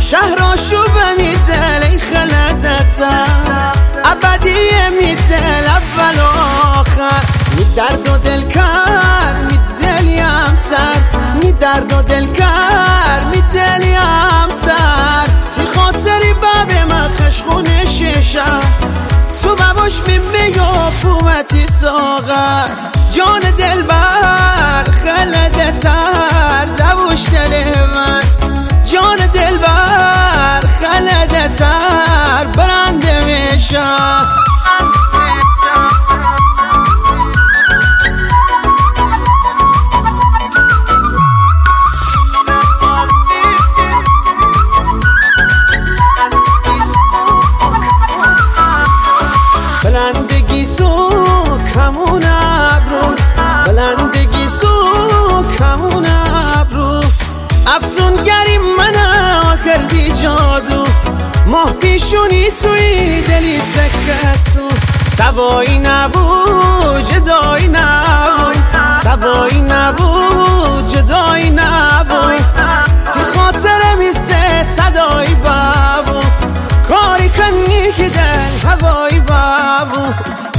شهراشو بمیدل ای خلدتا ابدیه میدل اول و آخر می درد و دل کر می دلیم سر می درد و دل کر می دلیم سر تی خاطری بابه من خشخونه ششم تو بباش میمی و پومتی ساغر جان دل بر خلده تر دوش دل من جان دل بر خلده تر برنده میشم بلندگی سو کمون ابرو بلندگی سو کمون ابرو افسونگری منو کردی جادو ماه پیشونی توی دلی سکسو سوایی نبود جدایی نبود سوایی نبود جدایی نبود تی خاطر میسه تدایی بابو کاری کنی که دل هوایی بابو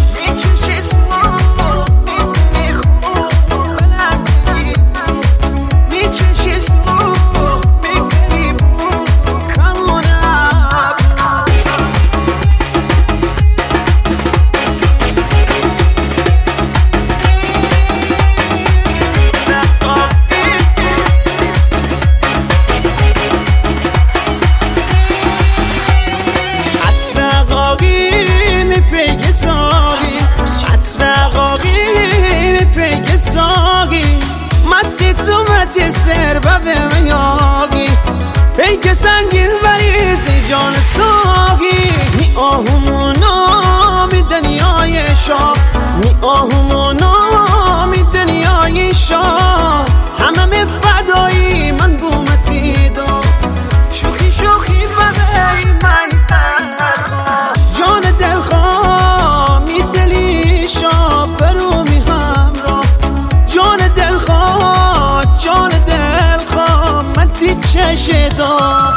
مستی تو متی سر و به میاگی پیک سنگین بریزی جان ساگی می آهمونا می دنیای شاه می آهمونا می دنیای شاه همه می فدایی من بومتی دا شوخی شوخی ببی من تنها جان دلخواه می دلی شاه برو می همراه جان دلخواه جان دلخواه من تی چشه دار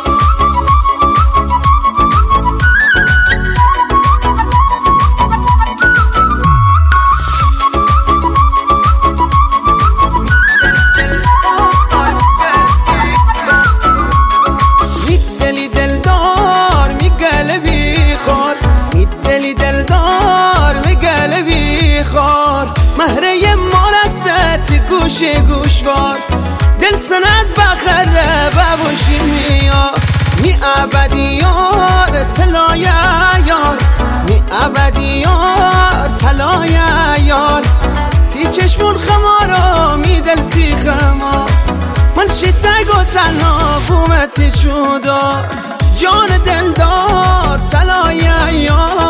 میدلی دلدار میگل بیخار میدلی دلدار میگل بیخار مهره مارستی گوش گوشوار دل سند بخره ببوشی میار می ابدی یار تلای یار می ابدی یار تلای یار تی چشمون خمارو می دل تی خمار من شیتگ و تنها بومتی چودار جان دلدار تلای یار